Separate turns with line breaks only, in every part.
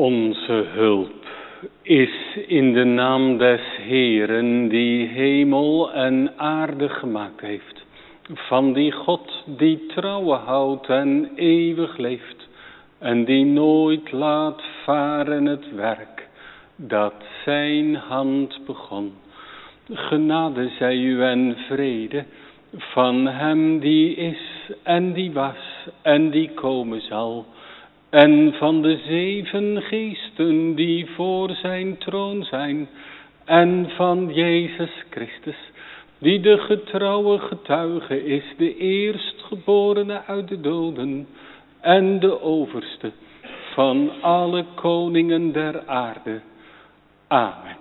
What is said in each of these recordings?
Onze hulp is in de naam des Heeren, die hemel en aarde gemaakt heeft. Van die God die trouwe houdt en eeuwig leeft. En die nooit laat varen het werk dat zijn hand begon. Genade zij u en vrede van hem die is en die was en die komen zal. En van de 7 geesten die voor zijn troon zijn. En van Jezus Christus, die de getrouwe getuige is, de eerstgeborene uit de doden. En de overste van alle koningen der aarde. Amen.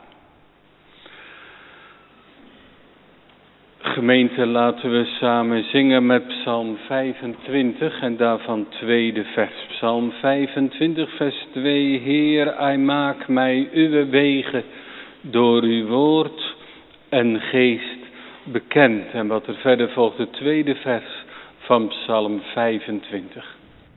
Gemeente, laten we samen zingen met Psalm 25 en daarvan tweede vers. Psalm 25 vers 2. Heer, hij maakt mij uw wegen door uw woord en geest bekend. En wat er verder volgt, de tweede vers van Psalm 25.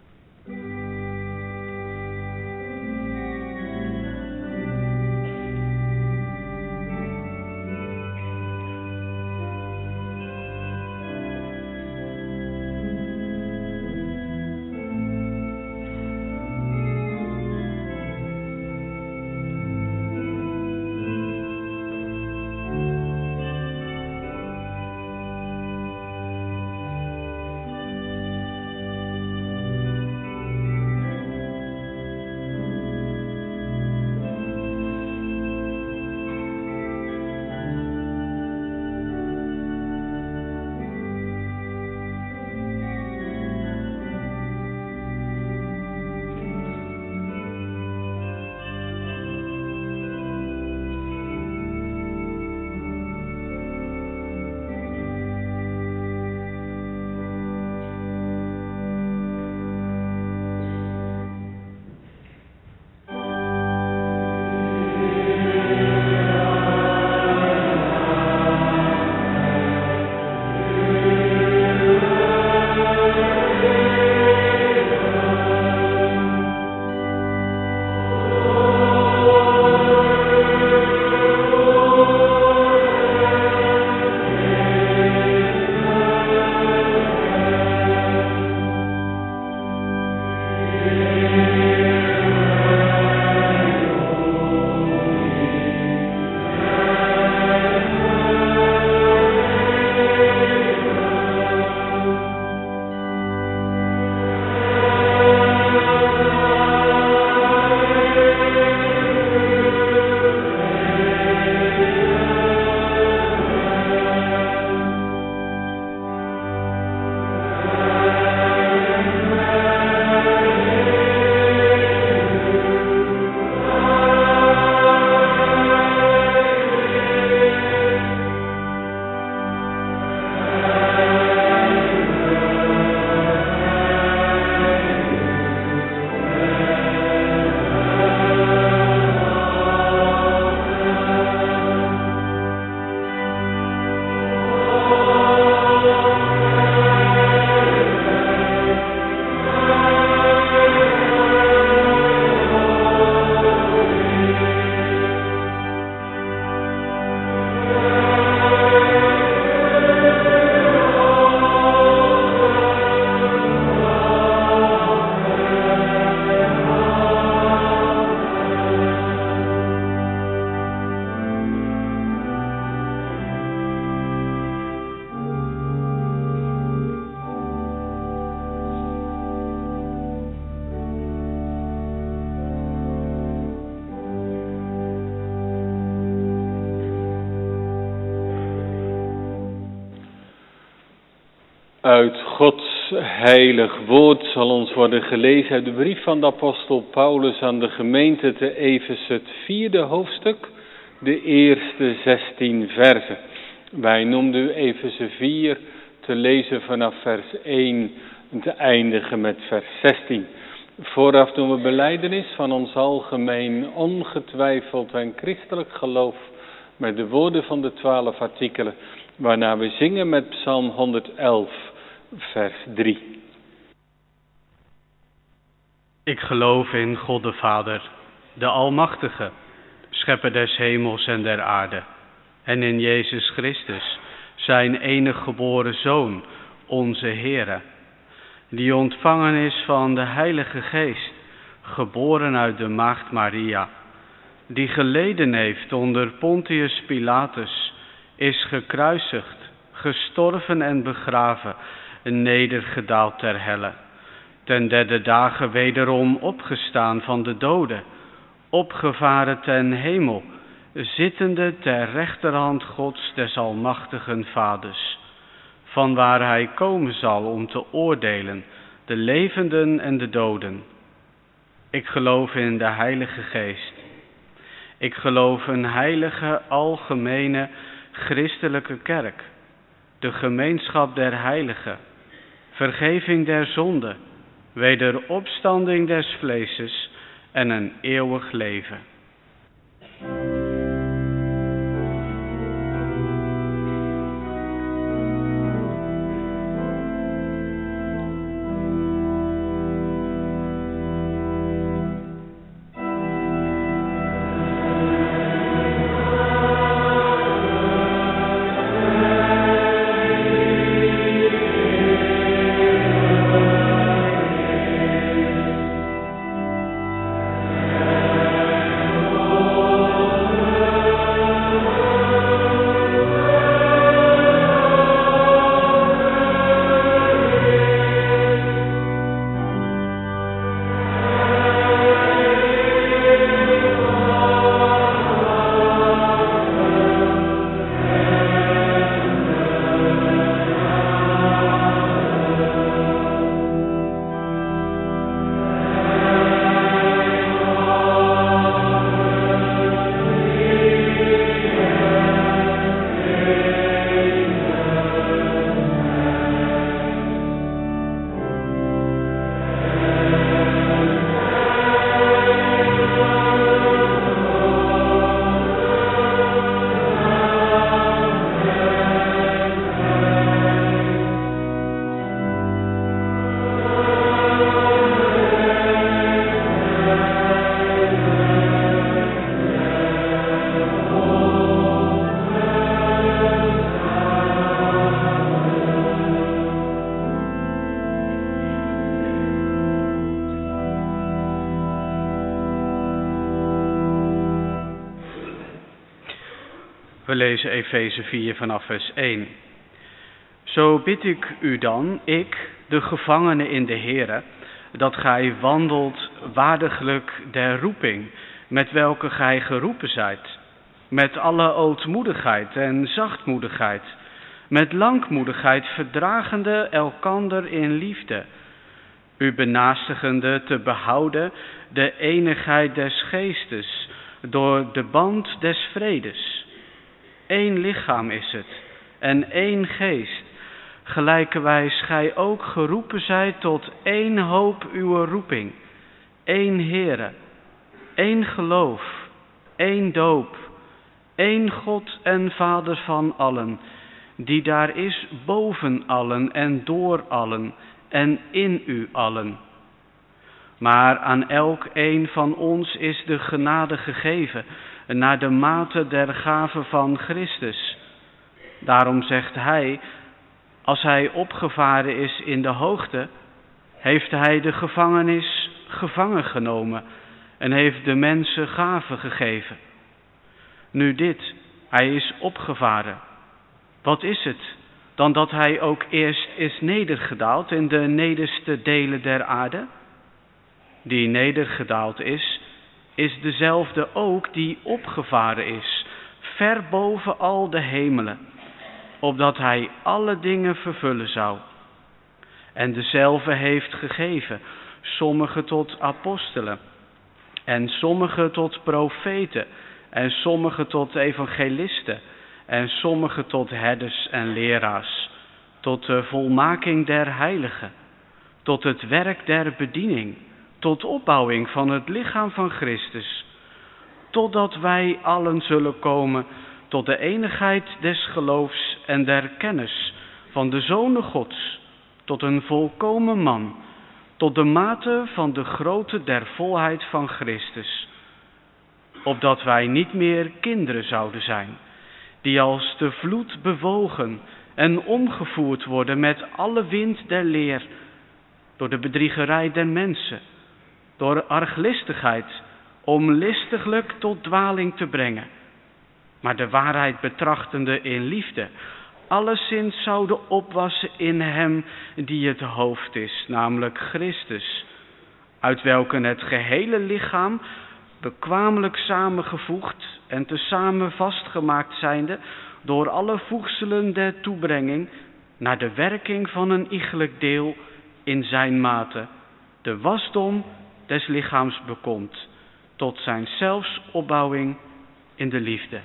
Uit Gods heilig woord zal ons worden gelezen uit de brief van de apostel Paulus aan de gemeente te Efeze, het 4e hoofdstuk, de eerste 16 versen. Wij noemden Efeze 4 te lezen vanaf vers 1 en te eindigen met vers 16. Vooraf doen we belijdenis van ons algemeen ongetwijfeld en christelijk geloof met de woorden van de 12 artikelen, waarna we zingen met Psalm 111, vers 3.
Ik geloof in God de Vader, de Almachtige, schepper des hemels en der aarde, en in Jezus Christus, zijn enig geboren Zoon, onze Heere, die ontvangen is van de Heilige Geest, geboren uit de Maagd Maria, die geleden heeft onder Pontius Pilatus, is gekruisigd, gestorven en begraven, nedergedaald ter helle, ten derde dagen wederom opgestaan van de doden, opgevaren ten hemel, zittende ter rechterhand Gods des Almachtigen Vaders, vanwaar hij komen zal om te oordelen de levenden en de doden. Ik geloof in de Heilige Geest. Ik geloof een heilige, algemene, christelijke kerk, de gemeenschap der heiligen, vergeving der zonden, wederopstanding des vleeses en een eeuwig leven. We lezen Efeze 4 vanaf vers 1. Zo bid ik u dan, ik, de gevangene in de Here, dat gij wandelt waardiglijk der roeping, met welke gij geroepen zijt, met alle ootmoedigheid en zachtmoedigheid, met langmoedigheid verdragende elkander in liefde, u benaastigende te behouden de eenigheid des geestes door de band des vredes. Eén lichaam is het en één geest, gelijkerwijs gij ook geroepen zijt tot één hoop uw roeping, één Heere, één geloof, één doop, één God en Vader van allen, die daar is boven allen en door allen en in u allen. Maar aan elk een van ons is de genade gegeven, naar de mate der gave van Christus. Daarom zegt hij, als hij opgevaren is in de hoogte, heeft hij de gevangenis gevangen genomen en heeft de mensen gave gegeven. Nu dit, hij is opgevaren. Wat is het dan dat hij ook eerst is nedergedaald in de nederste delen der aarde? Die nedergedaald is dezelfde ook die opgevaren is, ver boven al de hemelen, opdat hij alle dingen vervullen zou. En dezelfde heeft gegeven, sommigen tot apostelen, en sommigen tot profeten, en sommigen tot evangelisten, en sommigen tot herders en leraars, tot de volmaking der heiligen, tot het werk der bediening, tot opbouwing van het lichaam van Christus, totdat wij allen zullen komen tot de eenigheid des geloofs en der kennis van de Zonen Gods, tot een volkomen man, tot de mate van de grootte der volheid van Christus, opdat wij niet meer kinderen zouden zijn, die als de vloed bewogen en omgevoerd worden met alle wind der leer, door de bedriegerij der mensen, door arglistigheid, om listiglijk tot dwaling te brengen, maar de waarheid betrachtende in liefde, alleszins zouden opwassen in hem die het hoofd is, namelijk Christus, uit welke het gehele lichaam, bekwamelijk samengevoegd en tezamen vastgemaakt zijnde, door alle voegselen der toebrenging, naar de werking van een iegelijk deel in zijn mate, de wasdom des lichaams bekomt, tot zijn zelfs opbouwing in de liefde.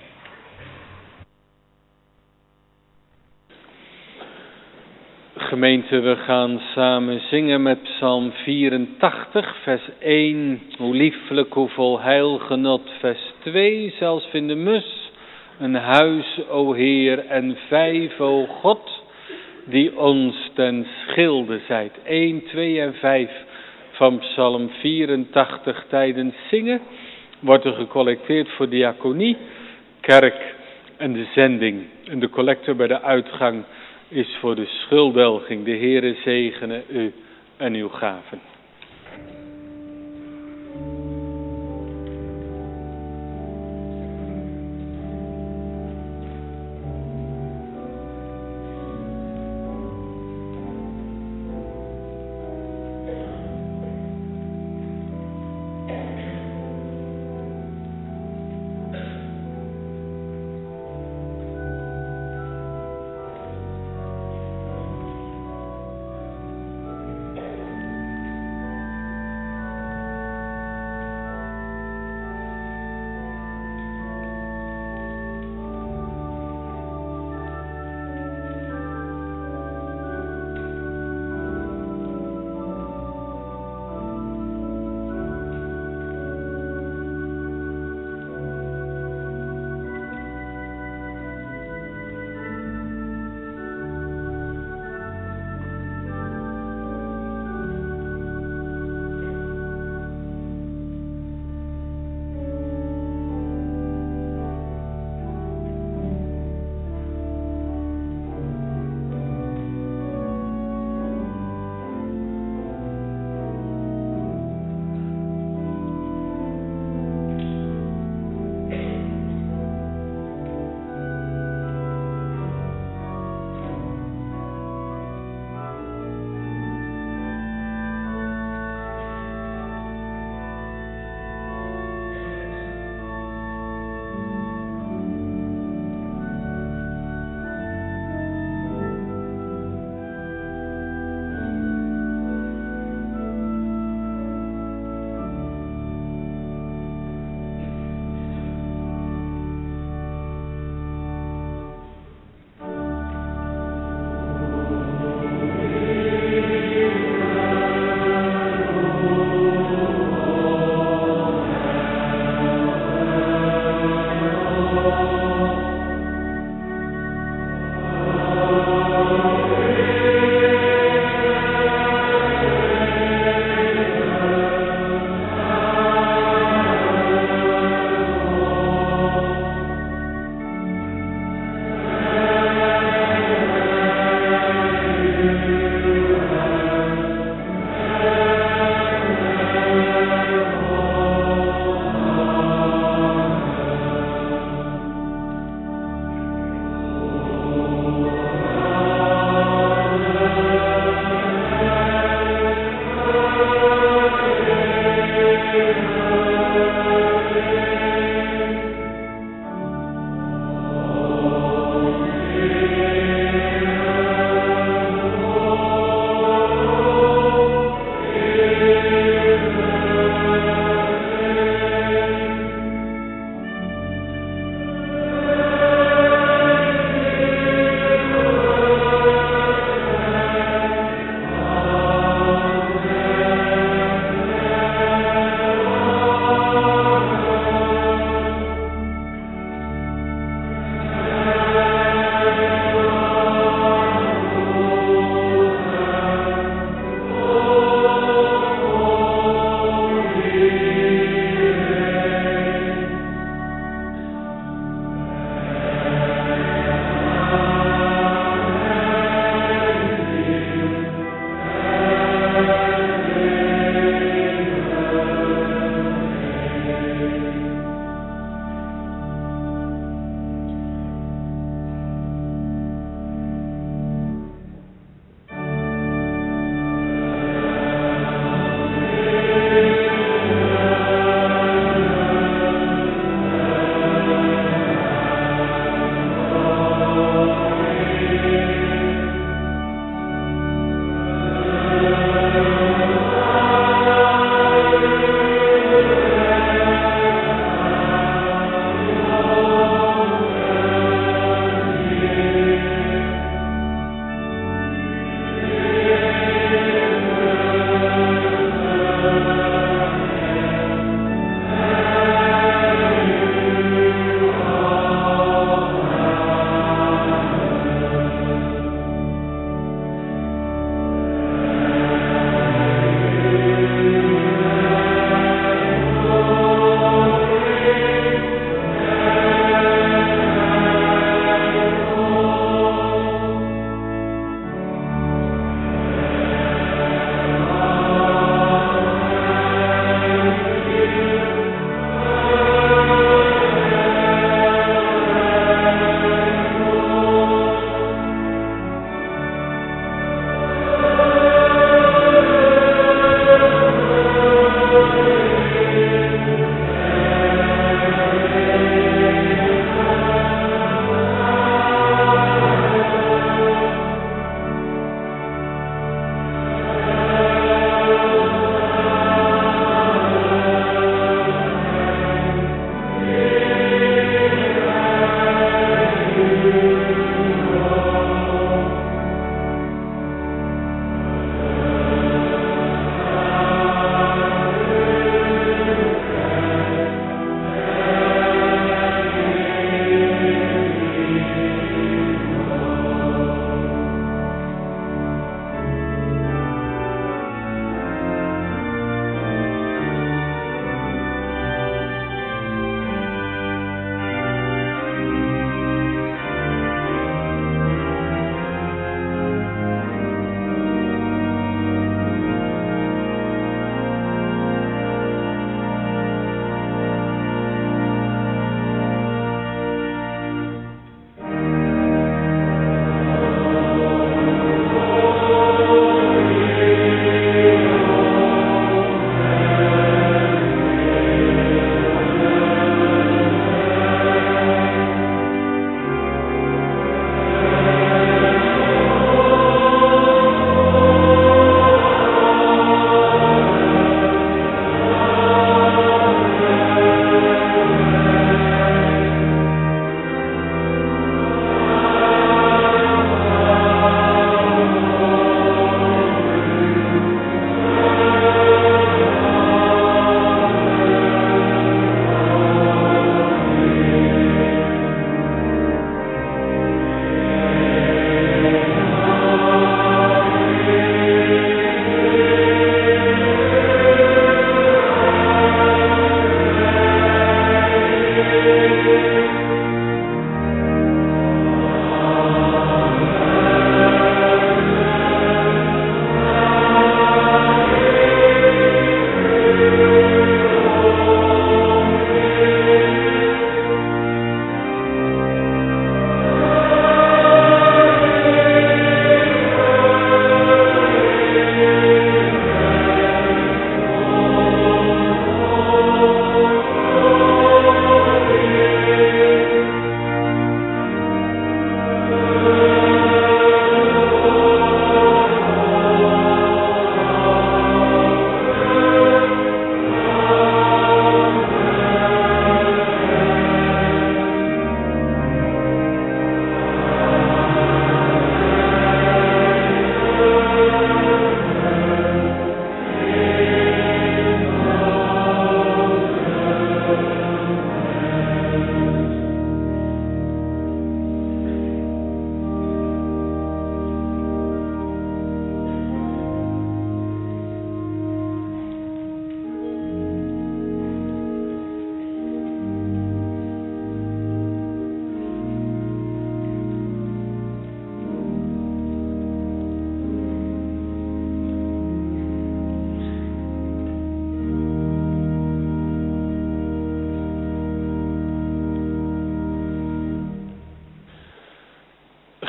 Gemeente, we gaan samen zingen met Psalm 84, vers 1. Hoe lieflijk, hoe vol heil, genot, vers 2. Zelfs vindt de mus een huis, o Heer, en 5, o God, die ons ten schilde zijt. 1, 2 en 5 van Psalm 84 tijdens zingen wordt er gecollecteerd voor diaconie, kerk en de zending. En de collecte bij de uitgang is voor de schulddelging. De Heere zegene u en uw gaven.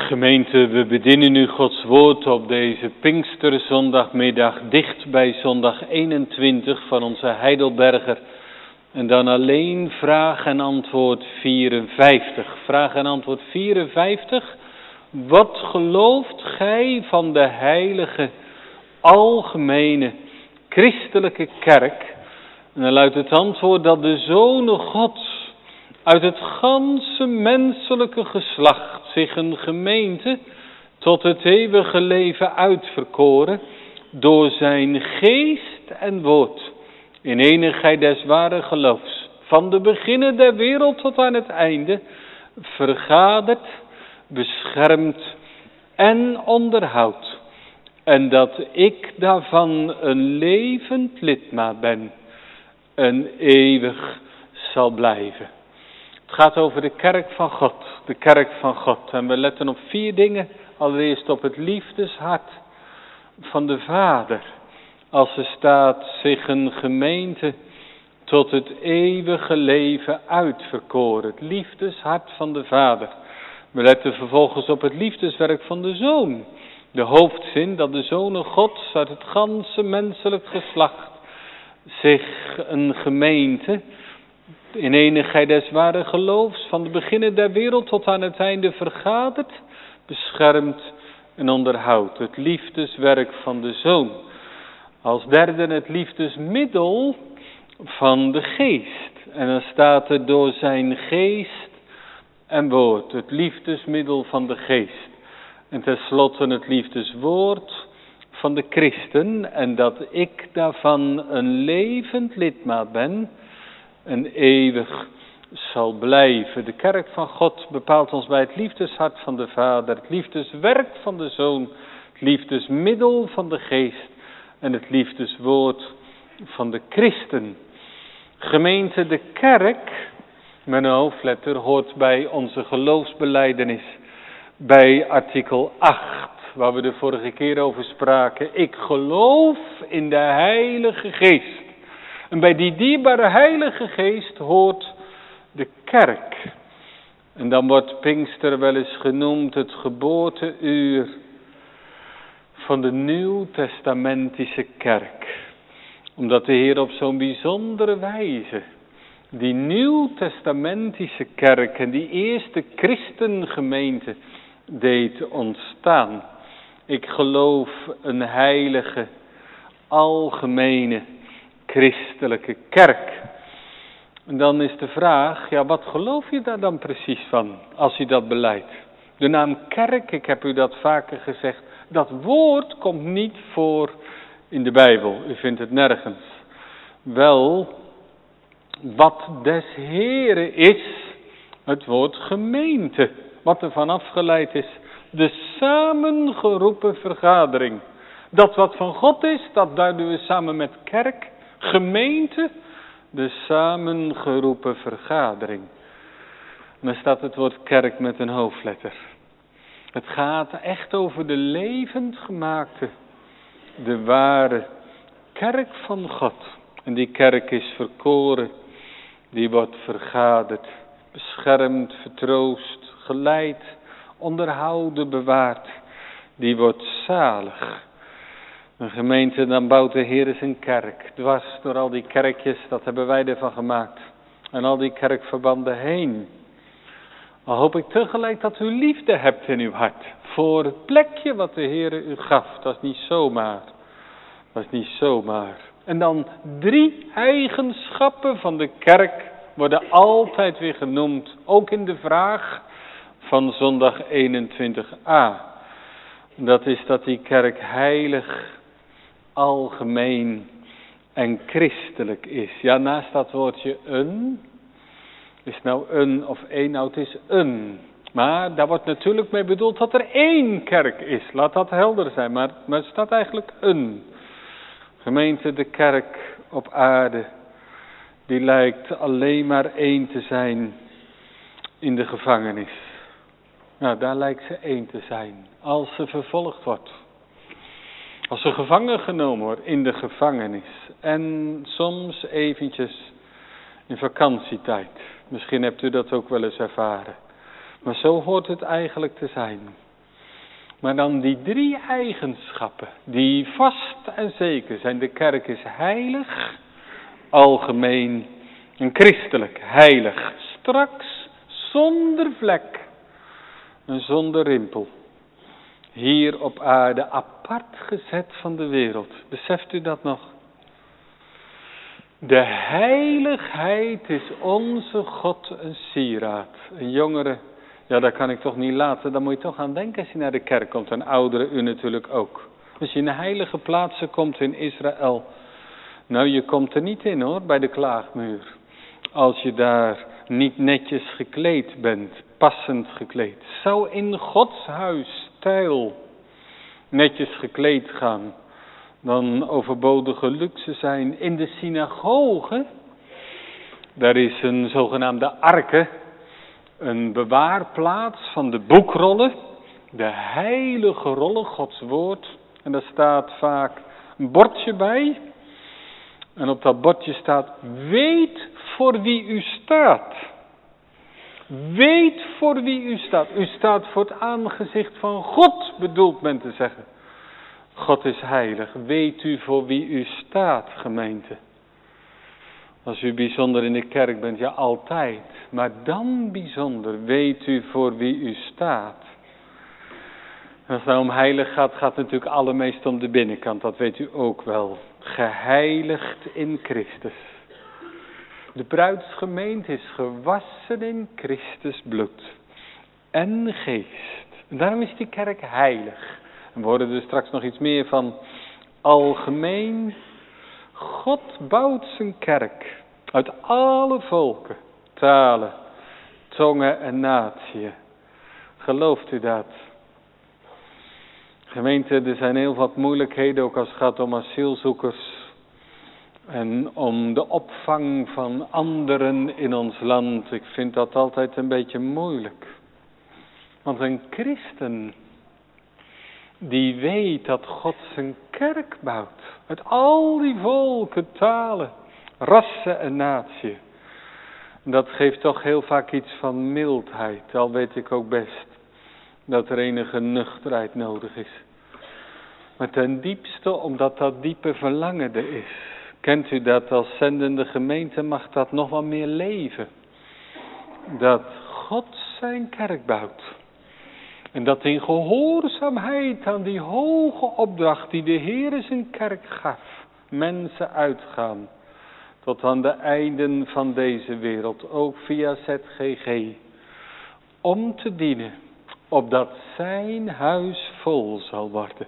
Gemeente, we bedienen u Gods woord op deze Pinksterzondagmiddag, dicht bij zondag 21 van onze Heidelberger. En dan alleen vraag en antwoord 54. Vraag en antwoord 54. Wat gelooft gij van de heilige, algemene, christelijke kerk? En dan luidt het antwoord dat de Zonen Gods uit het ganse menselijke geslacht zich een gemeente tot het eeuwige leven uitverkoren door zijn geest en woord in enigheid des ware geloofs, van de beginnen der wereld tot aan het einde, vergadert, beschermt en onderhoudt. En dat ik daarvan een levend lidmaat ben en eeuwig zal blijven. Het gaat over de kerk van God, de kerk van God. En we letten op 4 dingen. Allereerst op het liefdeshart van de Vader. Als er staat zich een gemeente tot het eeuwige leven uitverkoren. Het liefdeshart van de Vader. We letten vervolgens op het liefdeswerk van de Zoon. De hoofdzin dat de Zonen Gods uit het ganse menselijk geslacht zich een gemeente in enigheid des ware geloofs van de beginnen der wereld tot aan het einde vergadert, beschermt en onderhoudt. Het liefdeswerk van de Zoon. Als derde het liefdesmiddel van de Geest. En dan staat er door zijn geest en woord. Het liefdesmiddel van de Geest. En tenslotte het liefdeswoord van de Christen. En dat ik daarvan een levend lidmaat ben en eeuwig zal blijven. De kerk van God bepaalt ons bij het liefdeshart van de Vader, het liefdeswerk van de Zoon, het liefdesmiddel van de Geest en het liefdeswoord van de Christen. Gemeente, de kerk, met een hoofdletter, hoort bij onze geloofsbelijdenis, bij artikel 8, waar we de vorige keer over spraken. Ik geloof in de Heilige Geest. En bij die dierbare Heilige Geest hoort de kerk. En dan wordt Pinkster wel eens genoemd het geboorteuur van de Nieuwtestamentische kerk. Omdat de Heer op zo'n bijzondere wijze die Nieuwtestamentische kerk en die eerste christengemeente deed ontstaan. Ik geloof een heilige, algemene, christelijke kerk. En dan is de vraag, ja, wat geloof je daar dan precies van, als u dat beleidt? De naam kerk, ik heb u dat vaker gezegd, dat woord komt niet voor in de Bijbel. U vindt het nergens. Wel, wat des Heren is, het woord gemeente. Wat er van afgeleid is, de samengeroepen vergadering. Dat wat van God is, dat duiden we samen met kerk. Gemeente, de samengeroepen vergadering. En dan staat het woord kerk met een hoofdletter. Het gaat echt over de levend gemaakte, de ware kerk van God. En die kerk is verkoren, die wordt vergaderd, beschermd, vertroost, geleid, onderhouden, bewaard. Die wordt zalig. Een gemeente, dan bouwt de Heer zijn kerk. Dwars door al die kerkjes, dat hebben wij ervan gemaakt. En al die kerkverbanden heen. Al hoop ik tegelijk dat u liefde hebt in uw hart. Voor het plekje wat de Heer u gaf. Dat is niet zomaar. Dat is niet zomaar. En dan 3 eigenschappen van de kerk worden altijd weer genoemd. Ook in de vraag van zondag 21a. Dat is dat die kerk heilig, algemeen en christelijk is. Ja, naast dat woordje een, is nou een of één, nou het is een. Maar daar wordt natuurlijk mee bedoeld dat er 1 kerk is. Laat dat helder zijn, maar het staat eigenlijk een. Gemeente, de kerk op aarde, die lijkt alleen maar 1 te zijn in de gevangenis. Nou, daar lijkt ze 1 te zijn, als ze vervolgd wordt. Als ze gevangen genomen wordt in de gevangenis. En soms eventjes in vakantietijd. Misschien hebt u dat ook wel eens ervaren. Maar zo hoort het eigenlijk te zijn. Maar dan die 3 eigenschappen die vast en zeker zijn. De kerk is heilig, algemeen en christelijk. Heilig, straks, zonder vlek en zonder rimpel. Hier op aarde apart gezet van de wereld. Beseft u dat nog? De heiligheid is onze God een sieraad. Een jongere, ja, daar kan ik toch niet laten. Daar moet je toch aan denken als je naar de kerk komt. En ouderen, u natuurlijk ook. Als je in de heilige plaatsen komt in Israël. Nou, je komt er niet in hoor, bij de klaagmuur. Als je daar niet netjes gekleed bent, passend gekleed. Zou in Gods huis stijl netjes gekleed gaan. Dan overbodige luxe zijn. In de synagoge, daar is een zogenaamde arke, een bewaarplaats van de boekrollen, de heilige rollen, Gods woord. En daar staat vaak een bordje bij. En op dat bordje staat, weet voor wie u staat. Weet voor wie u staat. U staat voor het aangezicht van God, bedoelt men te zeggen. God is heilig. Weet u voor wie u staat, gemeente? Als u bijzonder in de kerk bent, ja altijd. Maar dan bijzonder, weet u voor wie u staat. Als het nou om heilig gaat, gaat het natuurlijk allermeest om de binnenkant. Dat weet u ook wel. Geheiligd in Christus. De bruidsgemeente is gewassen in Christus bloed en geest. En daarom is die kerk heilig. En we horen er straks nog iets meer van. Algemeen, God bouwt zijn kerk uit alle volken, talen, tongen en natieën. Gelooft u dat? Gemeente, er zijn heel wat moeilijkheden, ook als het gaat om asielzoekers. En om de opvang van anderen in ons land. Ik vind dat altijd een beetje moeilijk. Want een christen die weet dat God zijn kerk bouwt. Uit al die volken, talen, rassen en natieën. Dat geeft toch heel vaak iets van mildheid. Al weet ik ook best dat er enige nuchterheid nodig is. Maar ten diepste omdat dat diepe verlangen er is. Kent u dat als zendende gemeente mag dat nog wel meer leven. Dat God zijn kerk bouwt. En dat in gehoorzaamheid aan die hoge opdracht die de Heer zijn kerk gaf. Mensen uitgaan. Tot aan de einden van deze wereld. Ook via ZGG. Om te dienen. Opdat zijn huis vol zal worden.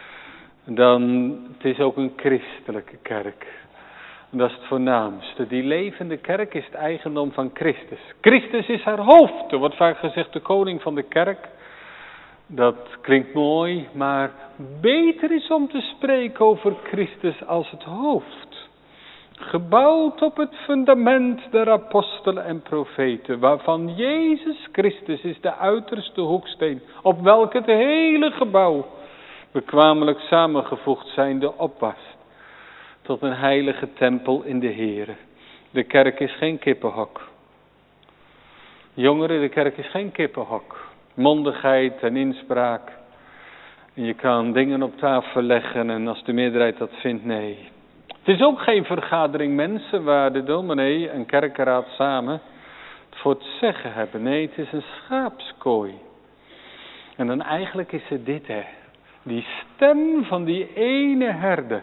Dan, het is ook een christelijke kerk. En dat is het voornaamste. Die levende kerk is het eigendom van Christus. Christus is haar hoofd. Er wordt vaak gezegd de koning van de kerk. Dat klinkt mooi, maar beter is om te spreken over Christus als het hoofd. Gebouwd op het fundament der apostelen en profeten, waarvan Jezus Christus is de uiterste hoeksteen, op welke het hele gebouw bekwamelijk samengevoegd zijnde oppast, tot een heilige tempel in de Heere. De kerk is geen kippenhok. Jongeren, de kerk is geen kippenhok. Mondigheid en inspraak. En je kan dingen op tafel leggen en als de meerderheid dat vindt, nee. Het is ook geen vergadering mensen waar de dominee en kerkenraad samen het voor het zeggen hebben. Nee, het is een schaapskooi. En dan eigenlijk is het dit, hè. Die stem van die ene herder.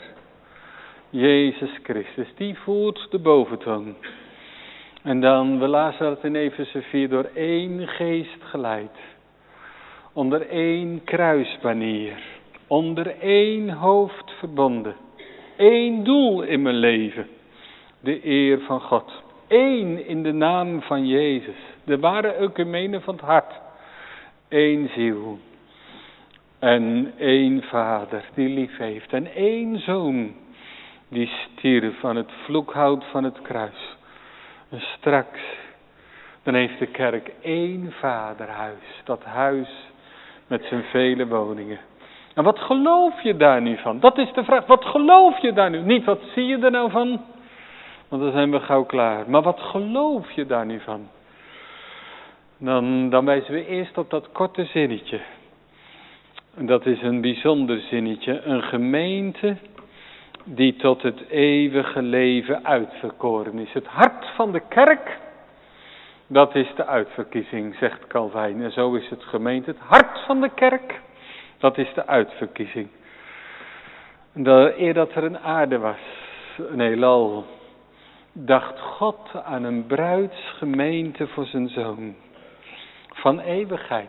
Jezus Christus, die voert de boventoon. En dan, we lazen dat in Efeze 4, door één geest geleid. Onder één kruisbanier. Onder één hoofd verbonden. Eén doel in mijn leven. De eer van God. Eén in de naam van Jezus. De ware ecumene van het hart. Eén ziel. En één vader die lief heeft. En één zoon die stierf aan het vloekhout van het kruis. En straks, dan heeft de kerk één vaderhuis. Dat huis met zijn vele woningen. En wat geloof je daar nu van? Dat is de vraag. Wat geloof je daar nu? Niet wat zie je er nou van? Want dan zijn we gauw klaar. Maar wat geloof je daar nu van? Dan wijzen we eerst op dat korte zinnetje. En dat is een bijzonder zinnetje. Een gemeente die tot het eeuwige leven uitverkoren is. Het hart van de kerk, dat is de uitverkiezing, zegt Calvijn. En zo is het gemeente. Het hart van de kerk, dat is de uitverkiezing. Eer dat er een aarde was, een heelal, dacht God aan een bruidsgemeente voor zijn zoon. Van eeuwigheid.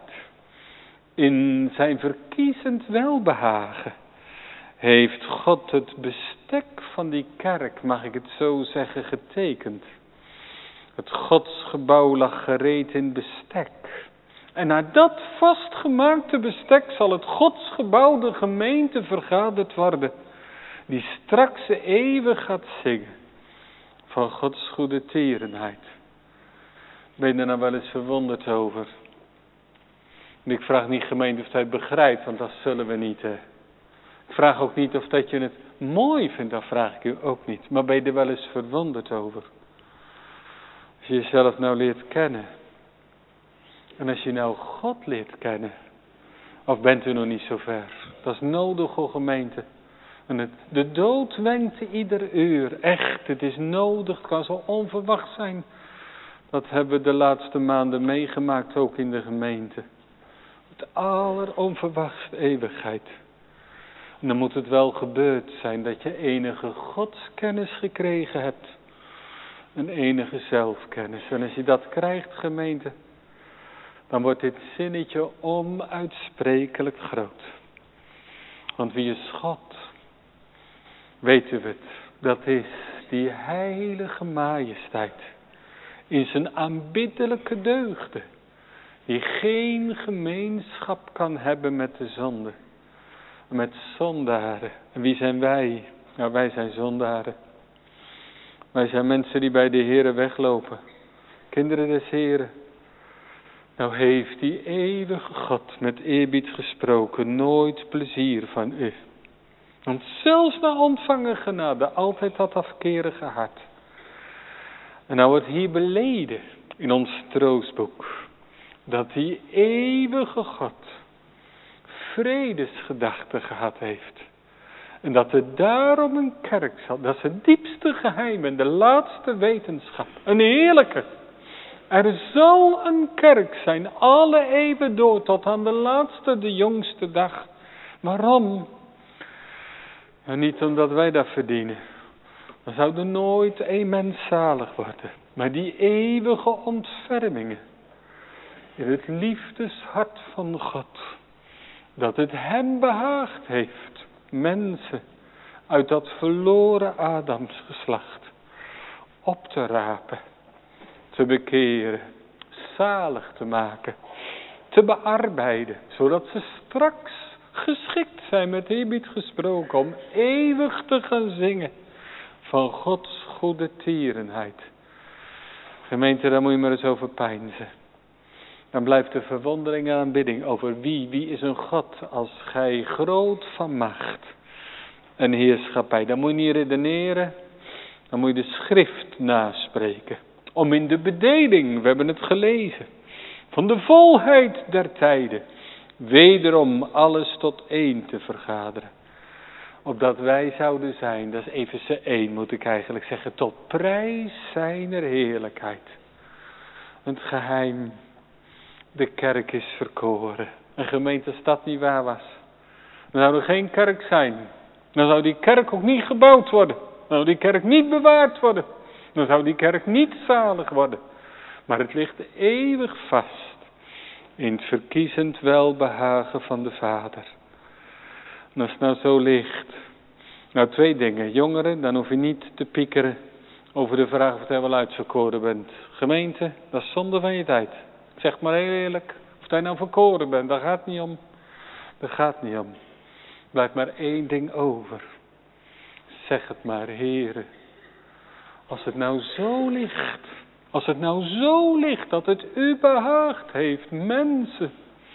In zijn verkiezend welbehagen heeft God het bestek van die kerk, mag ik het zo zeggen, getekend. Het godsgebouw lag gereed in bestek. En naar dat vastgemaakte bestek zal het godsgebouw, de gemeente, vergaderd worden. Die straks eeuwig gaat zingen van Gods goede tierenheid. Ben je er nou wel eens verwonderd over? En ik vraag niet gemeente of hij het begrijpt, want dat zullen we niet. Ik vraag ook niet of dat je het mooi vindt, dat vraag ik u ook niet. Maar ben je er wel eens verwonderd over? Als je jezelf nou leert kennen. En als je nou God leert kennen. Of bent u nog niet zo ver? Dat is nodig, hoor gemeente. En de dood wenkt ieder uur. Echt, het is nodig. Het kan zo onverwacht zijn. Dat hebben we de laatste maanden meegemaakt, ook in de gemeente. Het alleronverwachtste eeuwigheid. En dan moet het wel gebeurd zijn dat je enige godskennis gekregen hebt. Een enige zelfkennis. En als je dat krijgt, gemeente, dan wordt dit zinnetje onuitsprekelijk groot. Want wie is God? Weet u het? Dat is die heilige majesteit. In zijn aanbiddelijke deugden. Die geen gemeenschap kan hebben met de zonde. Met zondaren. En wie zijn wij? Nou, wij zijn zondaren. Wij zijn mensen die bij de Heere weglopen. Kinderen des Heeren. Nou heeft die eeuwige God met eerbied gesproken nooit plezier van u. Want zelfs na ontvangen genade altijd dat afkerige hart. En nou wordt hier beleden in ons troostboek. Dat die eeuwige God vredesgedachten gehad heeft. En dat er daarom een kerk zal. Dat is het diepste geheim en de laatste wetenschap. Een heerlijke. Er zal een kerk zijn, alle eeuwen door, tot aan de laatste, de jongste dag. Waarom? Ja, niet omdat wij dat verdienen. Dan zou er nooit een mens zalig worden. Maar die eeuwige ontfermingen. In het liefdeshart van God. Dat het hem behaagd heeft. Mensen uit dat verloren Adamsgeslacht. Op te rapen. Te bekeren. Zalig te maken. Te bearbeiden. Zodat ze straks geschikt zijn, met eerbied gesproken, om eeuwig te gaan zingen. Van Gods goede tierenheid. Gemeente, daar moet je maar eens over peinzen. Dan blijft de verwondering en aanbidding over wie is een God als gij groot van macht en heerschappij. Dan moet je niet redeneren, dan moet je de schrift naspreken. Om in de bedeling, we hebben het gelezen, van de volheid der tijden, wederom alles tot één te vergaderen. Opdat wij zouden zijn, dat is Efeze 1 moet ik eigenlijk zeggen, tot prijs zijner heerlijkheid. Het geheim, de kerk is verkoren. Een gemeente als dat niet waar was. Dan zou er geen kerk zijn. Dan zou die kerk ook niet gebouwd worden. Dan zou die kerk niet bewaard worden. Dan zou die kerk niet zalig worden. Maar het ligt eeuwig vast. In het verkiezend welbehagen van de Vader. En als het nou zo ligt. Nou, 2 dingen. Jongeren, dan hoef je niet te piekeren over de vraag of jij wel uitverkoren bent. Gemeente, dat is zonde van je tijd. Zeg maar heel eerlijk. Of jij nou verkoren bent, daar gaat niet om. Daar gaat niet om. Er blijft maar 1 ding over. Zeg het maar, Heere. Als het nou zo ligt. Als het nou zo ligt dat het u behaagd heeft mensen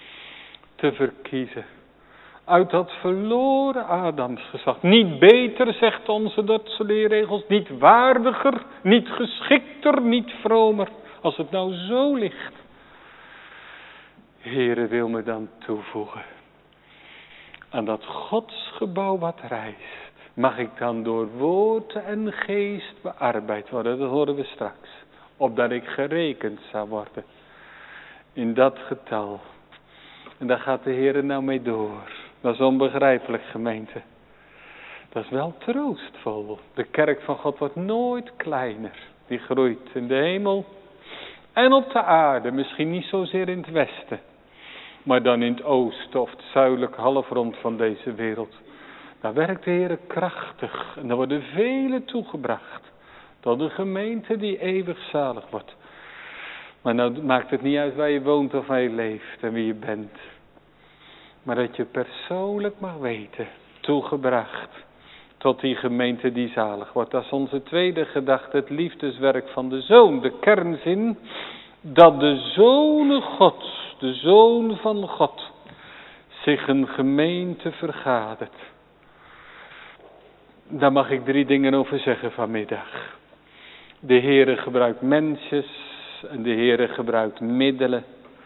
te verkiezen. Uit dat verloren Adamsgeslacht. Niet beter, zegt onze Duitse leerregels. Niet waardiger, niet geschikter, niet vromer. Als het nou zo ligt. Heere, wil me dan toevoegen. aan dat godsgebouw wat rijst, mag ik dan door woord en geest bearbeid worden. Dat horen we straks. Opdat ik gerekend zou worden in dat getal. En daar gaat de Heer nou mee door. Dat is onbegrijpelijk, gemeente. Dat is wel troostvol. De kerk van God wordt nooit kleiner. Die groeit in de hemel en op de aarde. Misschien niet zozeer in het westen, maar dan in het oosten of het zuidelijke halfrond van deze wereld. Daar werkt de Heer krachtig. En daar worden velen toegebracht. Tot een gemeente die eeuwig zalig wordt. Maar nou maakt het niet uit waar je woont of waar je leeft en wie je bent. Maar dat je persoonlijk mag weten, toegebracht tot die gemeente die zalig wordt. Dat is onze tweede gedachte, het liefdeswerk van de Zoon. De kernzin, dat de Zoon Gods, de Zoon van God, zich een gemeente vergadert. Daar mag ik 3 dingen over zeggen vanmiddag. De Heere gebruikt mensjes en de Heere gebruikt middelen.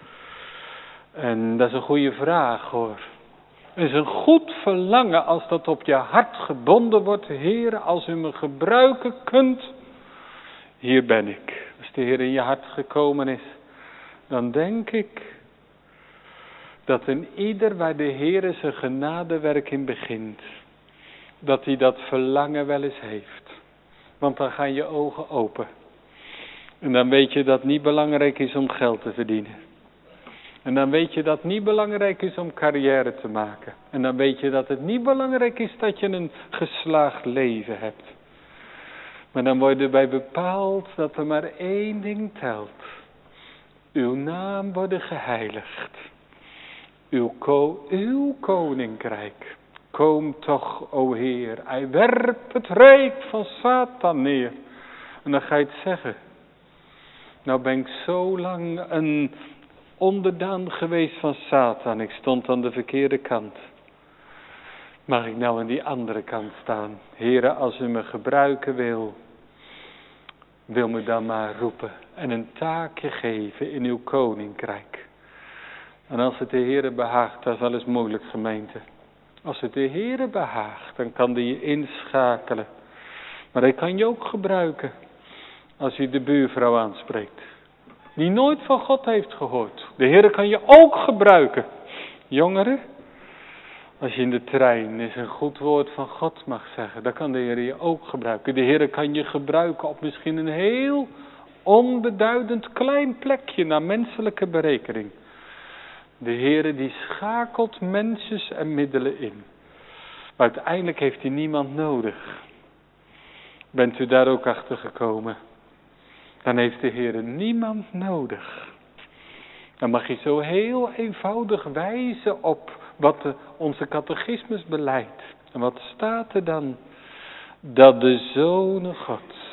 En dat is een goede vraag hoor. Het is een goed verlangen als dat op je hart gebonden wordt. Heere, als u me gebruiken kunt, hier ben ik. Als de Heer in je hart gekomen is, dan denk ik dat in ieder waar de Heere zijn genadewerk in begint, dat hij dat verlangen wel eens heeft. Want dan gaan je ogen open. En dan weet je dat het niet belangrijk is om geld te verdienen. En dan weet je dat het niet belangrijk is om carrière te maken. En dan weet je dat het niet belangrijk is dat je een geslaagd leven hebt. Maar dan wordt erbij bepaald dat er maar 1 ding telt. Uw naam wordt geheiligd. Uw koninkrijk. Kom toch, o Heer. Hij werpt het rijk van Satan neer. En dan ga je het zeggen. Nou ben ik zo lang een onderdaan geweest van Satan. Ik stond aan de verkeerde kant. Mag ik nou aan die andere kant staan? Heere, als u me gebruiken wil me dan maar roepen. En een taakje geven in uw koninkrijk. En als het de Heere behaagt, dat is wel eens moeilijk, gemeente. Als het de Heere behaagt, dan kan die je inschakelen. Maar hij kan je ook gebruiken. Als je de buurvrouw aanspreekt. Die nooit van God heeft gehoord. De Heere kan je ook gebruiken. Jongeren. Als je in de trein eens een goed woord van God mag zeggen. Dan kan de Heere je ook gebruiken. De Heere kan je gebruiken op misschien een heel onbeduidend klein plekje naar menselijke berekening. De Heere die schakelt mensen en middelen in. Maar uiteindelijk heeft hij niemand nodig. Bent u daar ook achter gekomen? Dan heeft de Heere niemand nodig. Dan mag je zo heel eenvoudig wijzen op wat onze catechismus beleidt. En wat staat er dan? Dat de Zoon Gods,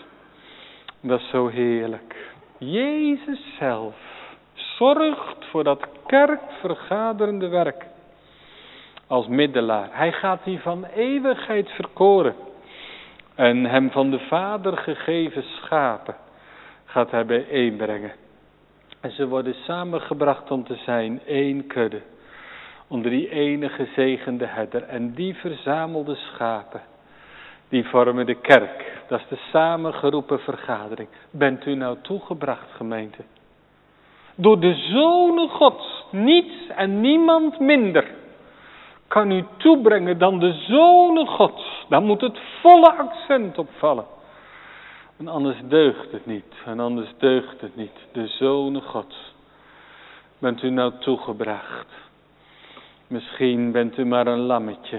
dat is zo heerlijk, Jezus zelf, zorgt voor dat kerkvergaderende werk. Als middelaar. Hij gaat die van eeuwigheid verkoren. En hem van de Vader gegeven schapen gaat hij bijeenbrengen. En ze worden samengebracht om te zijn 1 kudde. Onder die ene gezegende herder. En die verzamelde schapen, die vormen de kerk. Dat is de samengeroepen vergadering. Bent u nou toegebracht, gemeente? Door de Zoon Gods, niets en niemand minder, kan u toebrengen dan de Zoon Gods. Daar moet het volle accent op vallen. En anders deugt het niet. En anders deugt het niet. De Zoon Gods. Bent u nou toegebracht? Misschien bent u maar een lammetje.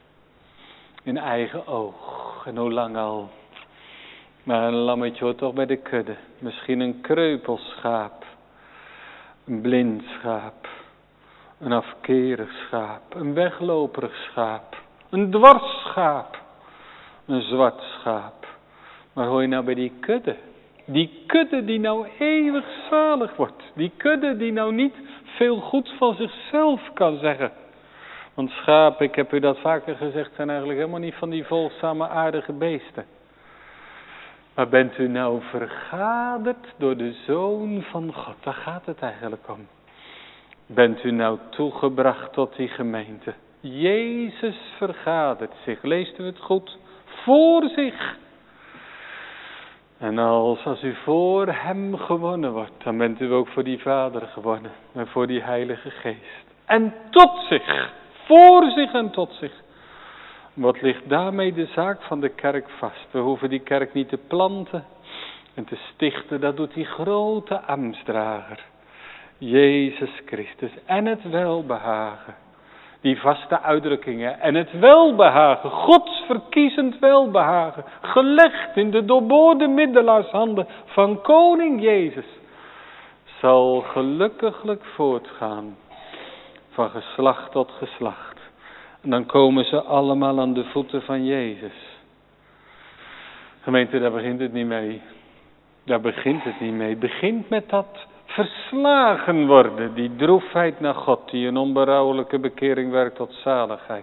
In eigen oog. En hoe lang al. Maar een lammetje hoort toch bij de kudde. Misschien een kreupelschaap. Een blind schaap. Een afkerig schaap. Een wegloperig schaap. Een dwarsschaap. Een zwart schaap. Maar hoor je nou bij die kudde? Die kudde die nou eeuwig zalig wordt. Die kudde die nou niet veel goed van zichzelf kan zeggen. Want schapen, ik heb u dat vaker gezegd, zijn eigenlijk helemaal niet van die volgzame aardige beesten. Maar bent u nou vergaderd door de Zoon van God? Daar gaat het eigenlijk om. Bent u nou toegebracht tot die gemeente? Jezus vergadert zich, leest u het goed, voor zich. En als u voor hem gewonnen wordt, dan bent u ook voor die Vader gewonnen. En voor die Heilige Geest. En tot zich, voor zich en tot zich. Wat ligt daarmee de zaak van de kerk vast? We hoeven die kerk niet te planten en te stichten, dat doet die grote ambtsdrager. Jezus Christus en het welbehagen. Die vaste uitdrukkingen en het welbehagen, Gods verkiezend welbehagen, gelegd in de doorboorde middelaarshanden van koning Jezus, zal gelukkiglijk voortgaan van geslacht tot geslacht. En dan komen ze allemaal aan de voeten van Jezus. Gemeente, daar begint het niet mee. Daar begint het niet mee. Het begint met dat verslagen worden, die droefheid naar God, die een onberouwelijke bekering werkt tot zaligheid.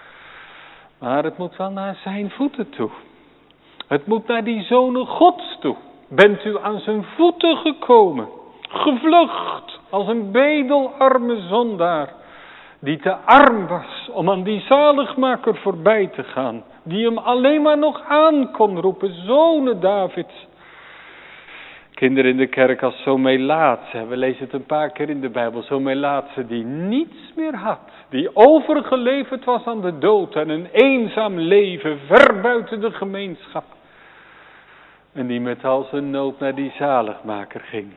Maar het moet wel naar zijn voeten toe. Het moet naar die zonen Gods toe. Bent u aan zijn voeten gekomen, gevlucht als een bedelarme zondaar, die te arm was om aan die zaligmaker voorbij te gaan, die hem alleen maar nog aan kon roepen, zonen Davids. Kinderen in de kerk als zo melaatse, we lezen het een paar keer in de Bijbel, zo melaatse die niets meer had, die overgeleverd was aan de dood en een eenzaam leven ver buiten de gemeenschap. En die met al zijn nood naar die zaligmaker ging.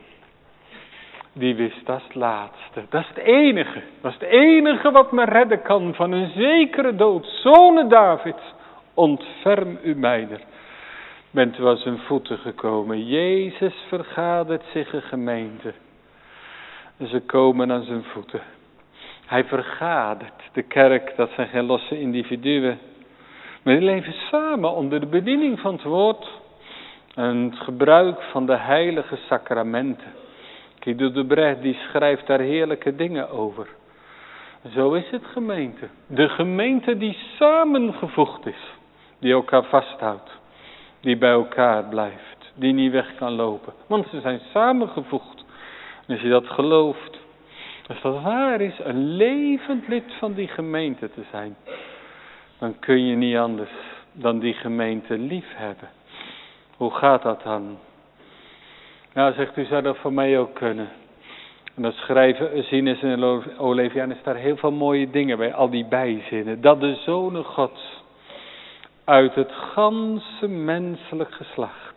Die wist, dat is het laatste, dat is het enige. Dat is het enige wat me redden kan van een zekere dood. Zonen Davids, ontferm u mijner. Bent u aan zijn voeten gekomen. Jezus vergadert zich een gemeente. En ze komen aan zijn voeten. Hij vergadert. De kerk, dat zijn geen losse individuen. Maar die leven samen onder de bediening van het woord. En het gebruik van de heilige sacramenten. Guido de Brecht die schrijft daar heerlijke dingen over. Zo is het gemeente. De gemeente die samengevoegd is. Die elkaar vasthoudt. Die bij elkaar blijft. Die niet weg kan lopen. Want ze zijn samengevoegd. En als je dat gelooft. Als dat waar is. Een levend lid van die gemeente te zijn. Dan kun je niet anders dan die gemeente lief hebben. Hoe gaat dat dan? Nou, zegt u, zou dat voor mij ook kunnen. En dan schrijven Ursinus en Olevianus daar heel veel mooie dingen bij, al die bijzinnen. Dat de zonen Gods uit het ganse menselijk geslacht.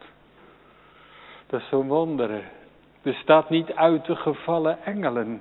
Dat is zo'n wonder. Er staat niet uit de gevallen engelen.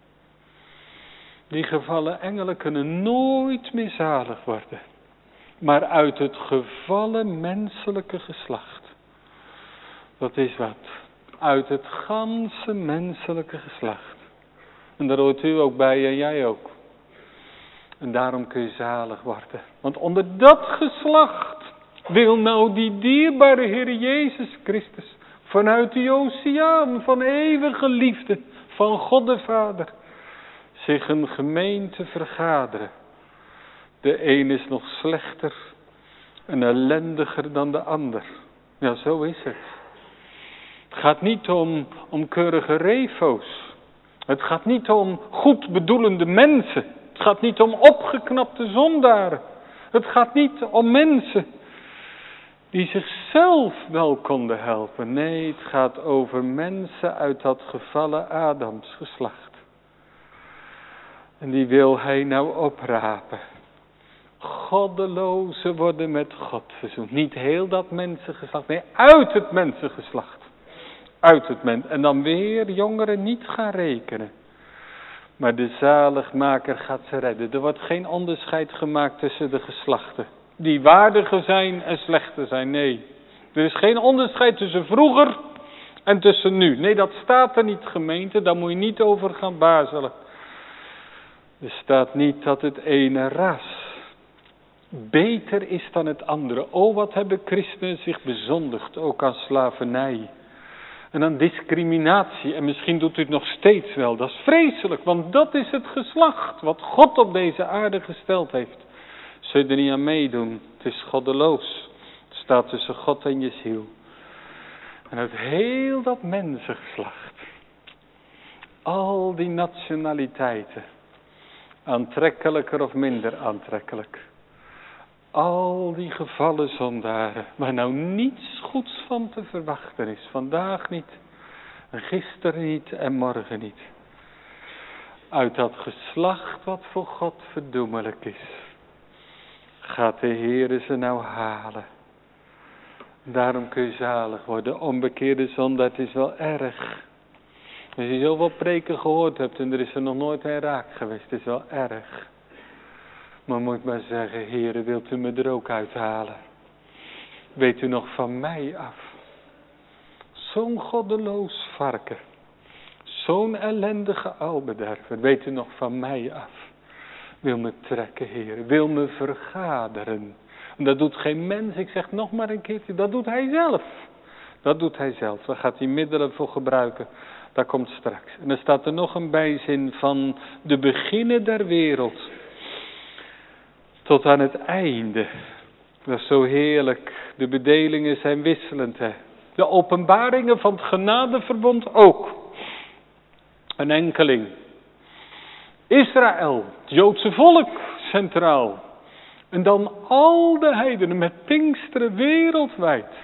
Die gevallen engelen kunnen nooit meer zalig worden. Maar uit het gevallen menselijke geslacht. Dat is wat. Uit het ganse menselijke geslacht. En daar hoort u ook bij en jij ook. En daarom kun je zalig worden. Want onder dat geslacht wil nou die dierbare Heer Jezus Christus vanuit die oceaan van eeuwige liefde van God de Vader zich een gemeente vergaderen. De een is nog slechter en ellendiger dan de ander. Ja, zo is het. Het gaat niet om keurige refo's. Het gaat niet om goed bedoelende mensen. Het gaat niet om opgeknapte zondaren. Het gaat niet om mensen die zichzelf wel konden helpen. Nee, het gaat over mensen uit dat gevallen Adams geslacht. En die wil hij nou oprapen. Goddelozen worden met God verzoend. Niet heel dat mensengeslacht, nee, uit het mensengeslacht. Uit het mens. En dan weer jongeren niet gaan rekenen. Maar de zaligmaker gaat ze redden. Er wordt geen onderscheid gemaakt tussen de geslachten. Die waardiger zijn en slechter zijn. Nee. Er is geen onderscheid tussen vroeger en tussen nu. Nee, dat staat er niet, gemeente. Daar moet je niet over gaan bazelen. Er staat niet dat het ene ras beter is dan het andere. Oh, wat hebben christenen zich bezondigd. Ook aan slavernij. En aan discriminatie. En misschien doet u het nog steeds wel. Dat is vreselijk. Want dat is het geslacht. Wat God op deze aarde gesteld heeft. Zul je er niet aan meedoen. Het is goddeloos. Het staat tussen God en je ziel. En uit heel dat mensengeslacht. Al die nationaliteiten. Aantrekkelijker of minder aantrekkelijk. Al die gevallen zondaren, waar nou niets goeds van te verwachten is. Vandaag niet, en gisteren niet en morgen niet. Uit dat geslacht wat voor God verdoemelijk is, gaat de Heere ze nou halen. Daarom kun je zalig worden. Onbekeerde zondaar, het is wel erg. Als je zoveel preken gehoord hebt en er is er nog nooit een raak geweest, het is wel erg. Maar moet maar zeggen, Heere, wilt u me er ook uithalen? Weet u nog van mij af? Zo'n goddeloos varken. Zo'n ellendige albederver. Weet u nog van mij af? Wil me trekken, Heere. Wil me vergaderen. En dat doet geen mens. Ik zeg nog maar een keertje. Dat doet hij zelf. Dat doet hij zelf. Daar gaat hij middelen voor gebruiken. Dat komt straks. En dan staat er nog een bijzin van de beginnen der wereld. Tot aan het einde. Dat is zo heerlijk. De bedelingen zijn wisselend. Hè? De openbaringen van het genadeverbond ook. Een enkeling. Israël, het Joodse volk, centraal. En dan al de heidenen met Pinksteren wereldwijd.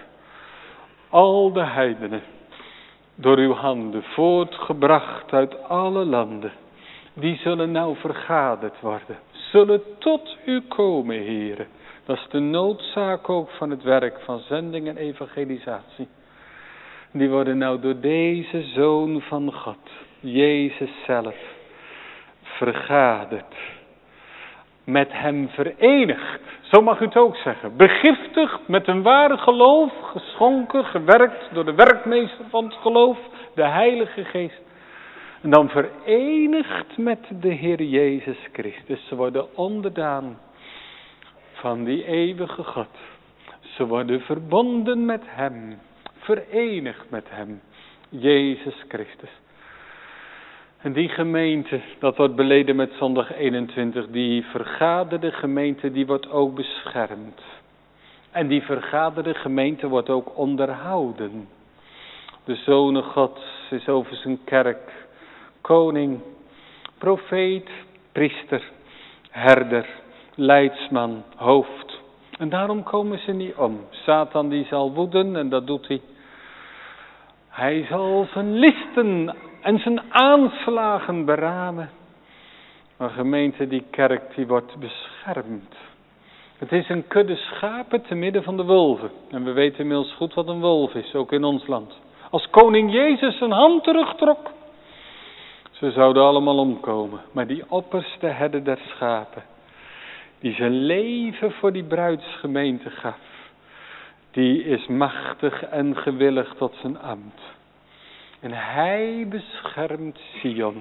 Al de heidenen. Door uw handen voortgebracht uit alle landen. Die zullen nou vergaderd worden. Zullen tot u komen, Heere. Dat is de noodzaak ook van het werk van zending en evangelisatie. Die worden nou door deze Zoon van God, Jezus zelf, vergaderd. Met hem verenigd, zo mag u het ook zeggen. Begiftigd met een ware geloof, geschonken, gewerkt door de werkmeester van het geloof, de Heilige Geest. En dan verenigd met de Heer Jezus Christus. Ze worden onderdaan van die eeuwige God. Ze worden verbonden met hem. Verenigd met hem. Jezus Christus. En die gemeente, dat wordt beleden met zondag 21. Die vergaderde gemeente, die wordt ook beschermd. En die vergaderde gemeente wordt ook onderhouden. De Zoon Gods is over zijn kerk. Koning, profeet, priester, herder, leidsman, hoofd. En daarom komen ze niet om. Satan die zal woeden en dat doet hij. Hij zal zijn listen en zijn aanslagen beramen. Maar gemeente, die kerk die wordt beschermd. Het is een kudde schapen te midden van de wolven. En we weten inmiddels goed wat een wolf is, ook in ons land. Als koning Jezus zijn hand terugtrok. Ze zouden allemaal omkomen. Maar die opperste herder der schapen. Die zijn leven voor die bruidsgemeente gaf. Die is machtig en gewillig tot zijn ambt. En hij beschermt Sion.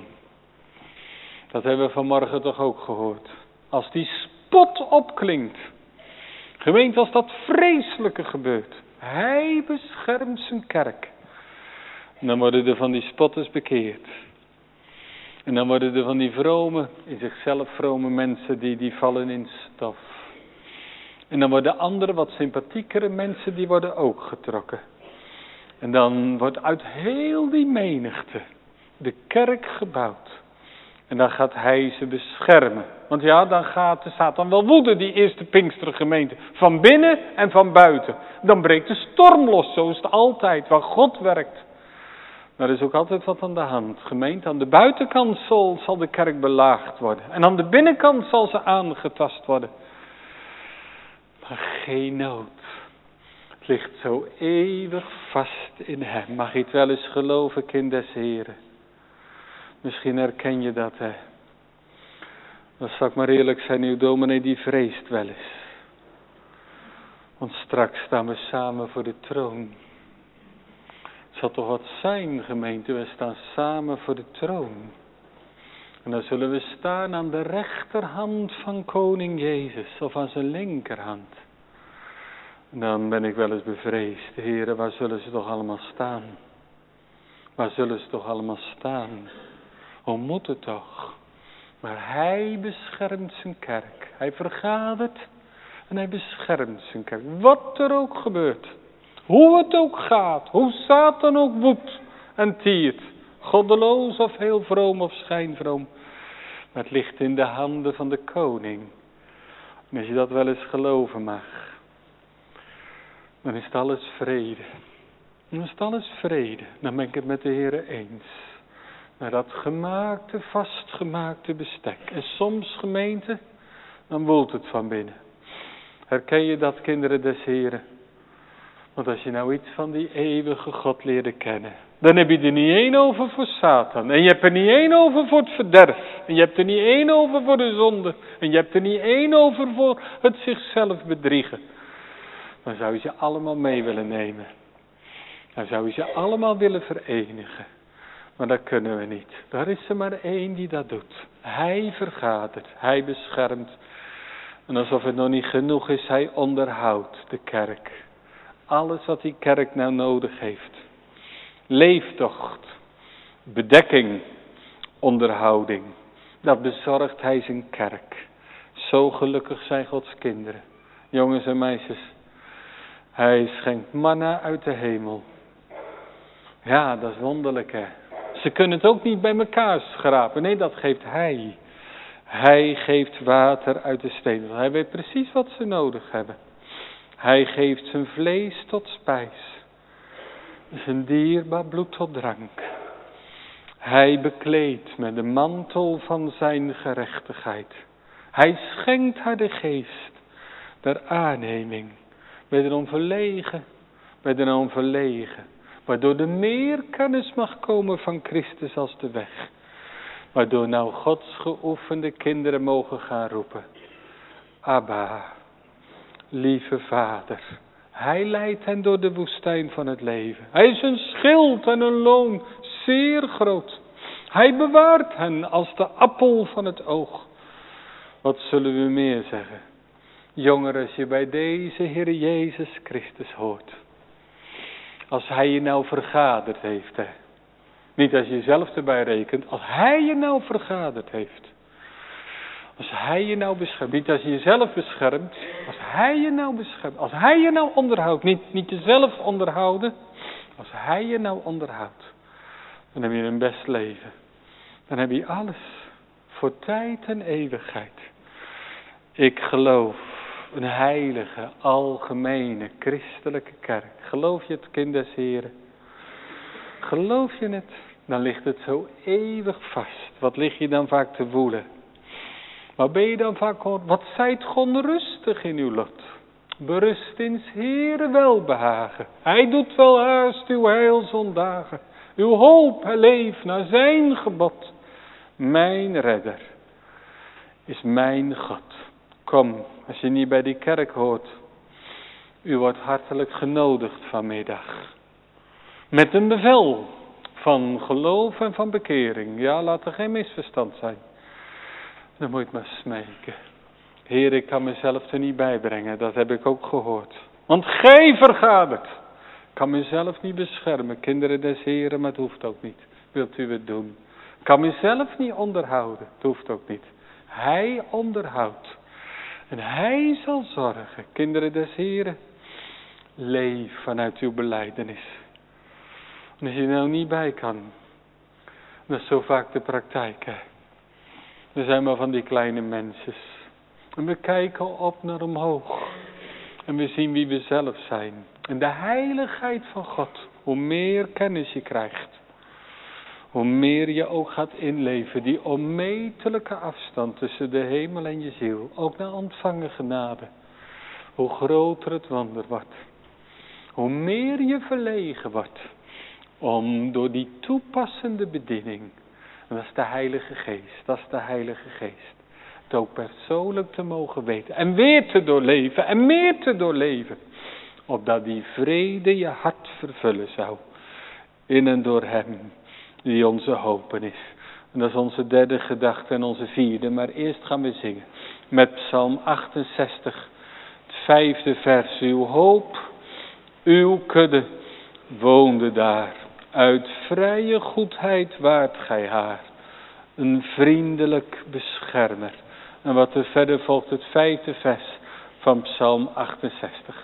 Dat hebben we vanmorgen toch ook gehoord. Als die spot opklinkt. Gemeente, als dat vreselijke gebeurt. Hij beschermt zijn kerk. En dan worden er van die spotters bekeerd. En dan worden er van die vrome, in zichzelf vrome mensen, die vallen in stof. En dan worden andere, wat sympathiekere mensen, die worden ook getrokken. En dan wordt uit heel die menigte de kerk gebouwd. En dan gaat hij ze beschermen. Want ja, dan gaat de Satan wel woeden, die eerste Pinkstergemeente. Van binnen en van buiten. Dan breekt de storm los, zo is het altijd, waar God werkt. Maar er is ook altijd wat aan de hand. Gemeente, aan de buitenkant zal de kerk belaagd worden. En aan de binnenkant zal ze aangetast worden. Maar geen nood. Het ligt zo eeuwig vast in hem. Mag je het wel eens geloven, kind des Heren? Misschien herken je dat, hè. Dan zal ik maar eerlijk zijn, uw dominee die vreest wel eens. Want straks staan we samen voor de troon. Het zal toch wat zijn, gemeente, we staan samen voor de troon. En dan zullen we staan aan de rechterhand van koning Jezus, of aan zijn linkerhand. En dan ben ik wel eens bevreesd, Heere, waar zullen ze toch allemaal staan? Waar zullen ze toch allemaal staan? Hoe moet het toch? Maar hij beschermt zijn kerk. Hij vergadert en hij beschermt zijn kerk. Wat er ook gebeurt. Hoe het ook gaat. Hoe Satan ook woedt en tiert. Goddeloos of heel vroom of schijnvroom. Maar het ligt in de handen van de koning. En als je dat wel eens geloven mag, dan is het alles vrede. Dan is het alles vrede. Dan ben ik het met de Heere eens. Maar dat gemaakte, vastgemaakte bestek. En soms, gemeente, dan woelt het van binnen. Herken je dat, kinderen des Heren? Want als je nou iets van die eeuwige God leerde kennen, dan heb je er niet één over voor Satan. En je hebt er niet één over voor het verderf. En je hebt er niet één over voor de zonde. En je hebt er niet één over voor het zichzelf bedriegen. Dan zou je ze allemaal mee willen nemen. Dan zou je ze allemaal willen verenigen. Maar dat kunnen we niet. Er is er maar één die dat doet. Hij vergadert. Hij beschermt. En alsof het nog niet genoeg is, hij onderhoudt de kerk. Alles wat die kerk nou nodig heeft. Leeftocht, bedekking, onderhouding. Dat bezorgt hij zijn kerk. Zo gelukkig zijn Gods kinderen. Jongens en meisjes. Hij schenkt manna uit de hemel. Ja, dat is wonderlijk, hè. Ze kunnen het ook niet bij elkaar schrapen. Nee, dat geeft hij. Hij geeft water uit de steen. Hij weet precies wat ze nodig hebben. Hij geeft zijn vlees tot spijs. Zijn dierbaar bloed tot drank. Hij bekleedt met de mantel van zijn gerechtigheid. Hij schenkt haar de geest der aanneming. Wederom verlegen, wederom verlegen. Waardoor er meer kennis mag komen van Christus als de weg. Waardoor nou Gods geoefende kinderen mogen gaan roepen. Abba, lieve Vader. Hij leidt hen door de woestijn van het leven. Hij is een schild en een loon, zeer groot. Hij bewaart hen als de appel van het oog. Wat zullen we meer zeggen? Jongeren, als je bij deze Heer Jezus Christus hoort. Als hij je nou vergaderd heeft, hè. Niet als je jezelf erbij rekent, als hij je nou vergaderd heeft. Als hij je nou beschermt, niet als je jezelf beschermt, als hij je nou beschermt, als hij je nou onderhoudt, niet jezelf onderhouden, als hij je nou onderhoudt, dan heb je een best leven. Dan heb je alles, voor tijd en eeuwigheid. Ik geloof een heilige, algemene, christelijke kerk. Geloof je het, kind des Heren? Geloof je het? Dan ligt het zo eeuwig vast. Wat lig je dan vaak te woelen? Waar ben je dan vaak, wat zijt onrustig in uw lot? Berust in 's Heere welbehagen. Hij doet wel haast uw heil zondagen. Uw hoop leeft naar zijn gebod. Mijn redder is mijn God. Kom, als je niet bij die kerk hoort. U wordt hartelijk genodigd vanmiddag. Met een bevel van geloof en van bekering. Ja, laat er geen misverstand zijn. Dan moet je het maar smeken. Heer, ik kan mezelf er niet bij brengen. Dat heb ik ook gehoord. Want gij vergadert. Ik kan mezelf niet beschermen. Kinderen des Heren, maar het hoeft ook niet. Wilt u het doen? Ik kan mezelf niet onderhouden. Het hoeft ook niet. Hij onderhoudt. En hij zal zorgen. Kinderen des Heren, leef vanuit uw belijdenis. En als je er nou niet bij kan. Dat is zo vaak de praktijk, hè. We zijn maar van die kleine mensjes. En we kijken op naar omhoog. En we zien wie we zelf zijn. En de heiligheid van God. Hoe meer kennis je krijgt. Hoe meer je ook gaat inleven. Die onmetelijke afstand tussen de hemel en je ziel. Ook naar ontvangen genade. Hoe groter het wonder wordt. Hoe meer je verlegen wordt. Om door die toepassende bediening. En dat is de Heilige Geest. Dat is de Heilige Geest. Het ook persoonlijk te mogen weten. En weer te doorleven. En meer te doorleven. Opdat die vrede je hart vervullen zou. In en door hem. Die onze hopen is. En dat is onze derde gedachte en onze vierde. Maar eerst gaan we zingen. Met Psalm 68. Het 5e vers. Uw hoop. Uw kudde woonde daar. Uit vrije goedheid waart gij haar. Een vriendelijk beschermer. En wat er verder volgt, het 5e vers van Psalm 68.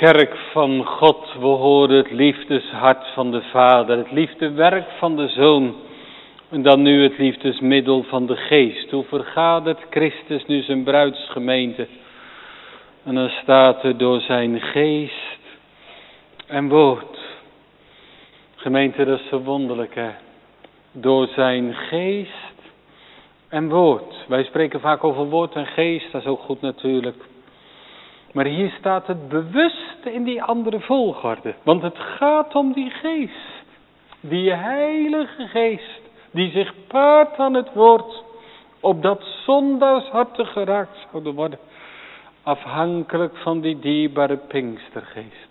kerk van God, we horen het liefdeshart van de Vader, het liefdewerk van de Zoon. En dan nu het liefdesmiddel van de Geest. Hoe vergadert Christus nu zijn bruidsgemeente? En dan staat er door zijn geest en woord. Gemeente, dat is zo wonderlijk, hè. Door zijn geest en woord. Wij spreken vaak over woord en geest, dat is ook goed natuurlijk. Maar hier staat het bewust in die andere volgorde. Want het gaat om die geest. Die heilige geest. Die zich paart aan het woord. Opdat zondaars harten geraakt zouden worden. Afhankelijk van die dierbare Pinkstergeest.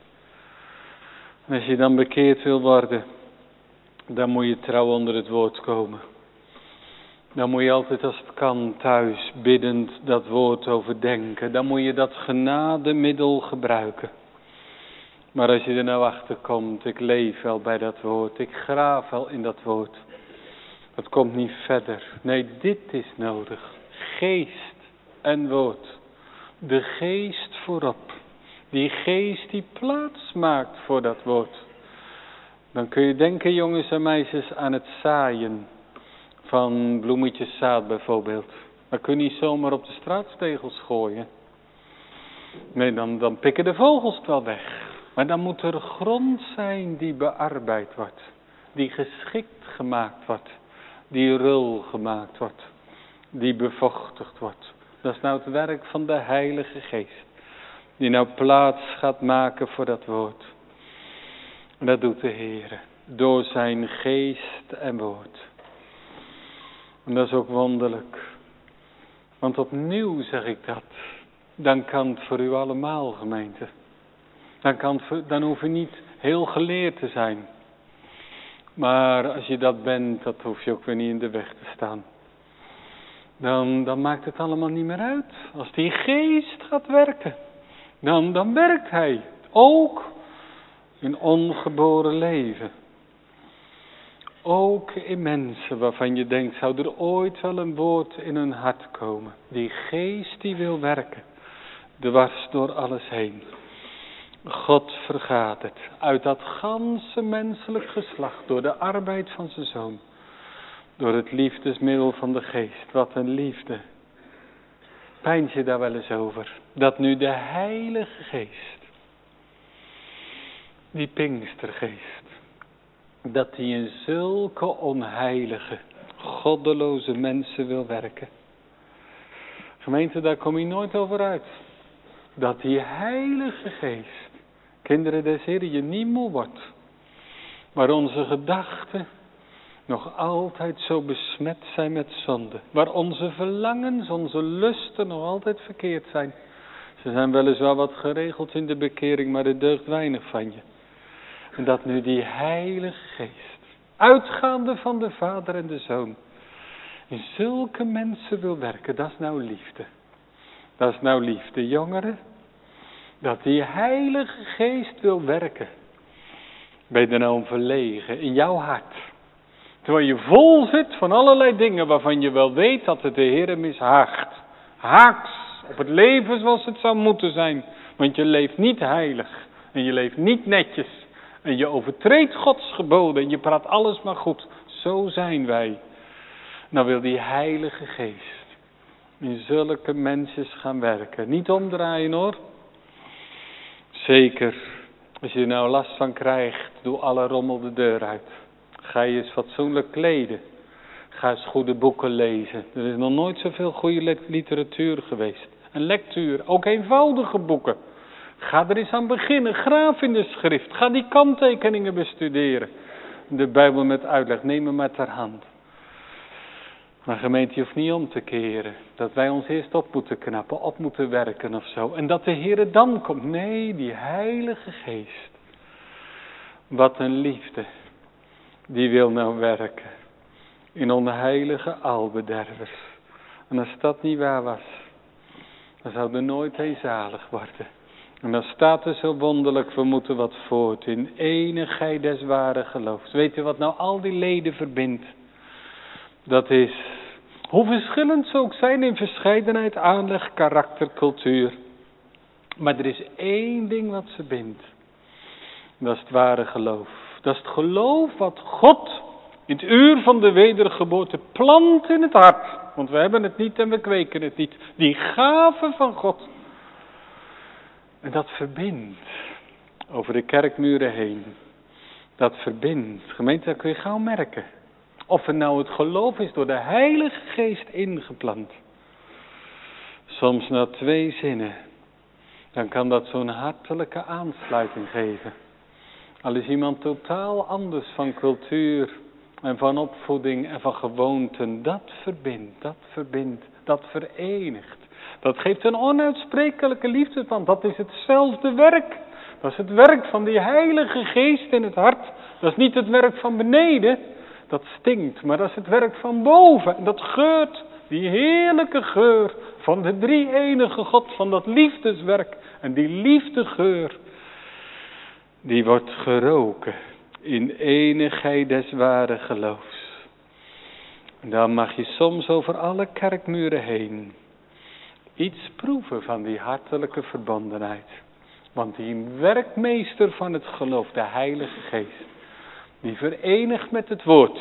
En als je dan bekeerd wil worden. Dan moet je trouw onder het woord komen. Dan moet je altijd als het kan thuis biddend dat woord overdenken. Dan moet je dat genademiddel gebruiken. Maar als je er nou achter komt, ik leef wel bij dat woord. Ik graaf wel in dat woord. Dat komt niet verder. Nee, dit is nodig. Geest en woord. De geest voorop. Die geest die plaats maakt voor dat woord. Dan kun je denken, jongens en meisjes, aan het zaaien. Van bloemetjeszaad bijvoorbeeld. Dat kun je niet zomaar op de straatstegels gooien. Nee, dan pikken de vogels het wel weg. Maar dan moet er grond zijn die bearbeid wordt. Die geschikt gemaakt wordt. Die rul gemaakt wordt. Die bevochtigd wordt. Dat is nou het werk van de Heilige Geest. Die nou plaats gaat maken voor dat woord. En dat doet de Heer. Door zijn geest en woord. En dat is ook wonderlijk. Want opnieuw zeg ik dat. Dan kan het voor u allemaal, gemeente. Dan hoef je niet heel geleerd te zijn. Maar als je dat bent, dat hoef je ook weer niet in de weg te staan. Dan maakt het allemaal niet meer uit. Als die geest gaat werken. Dan werkt hij. Ook in ongeboren leven. Ook in mensen waarvan je denkt, zou er ooit wel een woord in hun hart komen. Die geest die wil werken. Dwars door alles heen. God vergadert uit dat ganse menselijk geslacht. Door de arbeid van zijn Zoon. Door het liefdesmiddel van de geest. Wat een liefde. Pijnt je daar wel eens over. Dat nu de Heilige Geest. Die Pinkstergeest. Dat die in zulke onheilige, goddeloze mensen wil werken. Gemeente, daar kom je nooit over uit. Dat die Heilige Geest, kinderen des Heren, je niet moe wordt. Maar onze gedachten nog altijd zo besmet zijn met zonde. Waar onze verlangens, onze lusten nog altijd verkeerd zijn. Ze zijn weliswaar wat geregeld in de bekering, maar er deugt weinig van je. En dat nu die Heilige Geest, uitgaande van de Vader en de Zoon, in zulke mensen wil werken, dat is nou liefde. Dat is nou liefde, jongeren. Dat die Heilige Geest wil werken. Ben je er nou om verlegen in jouw hart? Terwijl je vol zit van allerlei dingen waarvan je wel weet dat het de Heer mishaagt. Haaks op het leven zoals het zou moeten zijn. Want je leeft niet heilig en je leeft niet netjes. En je overtreedt Gods geboden en je praat alles maar goed. Zo zijn wij. Nou wil die Heilige Geest in zulke mensen gaan werken. Niet omdraaien hoor. Zeker. Als je er nou last van krijgt, doe alle rommel de deur uit. Ga je eens fatsoenlijk kleden. Ga eens goede boeken lezen. Er is nog nooit zoveel goede literatuur geweest. En lectuur, ook eenvoudige boeken. Ga er eens aan beginnen. Graaf in de schrift. Ga die kanttekeningen bestuderen. De Bijbel met uitleg. Neem hem maar ter hand. Maar gemeente, je hoeft niet om te keren. Dat wij ons eerst op moeten knappen. Op moeten werken of zo. En dat de Heer dan komt. Nee, die Heilige Geest. Wat een liefde. Die wil nou werken. In onheilige albedervers. En als dat niet waar was. Dan zou er nooit een zalig worden. En dan staat er zo wonderlijk, we moeten wat voort in enigheid des ware geloofs. Weet u wat nou al die leden verbindt? Dat is, hoe verschillend ze ook zijn in verscheidenheid, aanleg, karakter, cultuur. Maar er is één ding wat ze bindt. Dat is het ware geloof. Dat is het geloof wat God in het uur van de wedergeboorte plant in het hart. Want we hebben het niet en we kweken het niet. Die gave van God. En dat verbindt over de kerkmuren heen. Dat verbindt. Gemeente, dat kun je gauw merken. Of het nou het geloof is door de Heilige Geest ingeplant. Soms na 2 zinnen. Dan kan dat zo'n hartelijke aansluiting geven. Al is iemand totaal anders van cultuur en van opvoeding en van gewoonten. Dat verbindt, dat verenigt. Dat geeft een onuitsprekelijke liefdesband. Dat is hetzelfde werk. Dat is het werk van die Heilige Geest in het hart. Dat is niet het werk van beneden. Dat stinkt, maar dat is het werk van boven. En dat geurt, die heerlijke geur van de drie-enige God, van dat liefdeswerk. En die liefdegeur, die wordt geroken in enigheid des ware geloofs. En dan mag je soms over alle kerkmuren heen iets proeven van die hartelijke verbondenheid. Want die werkmeester van het geloof, de Heilige Geest, die verenigt met het woord.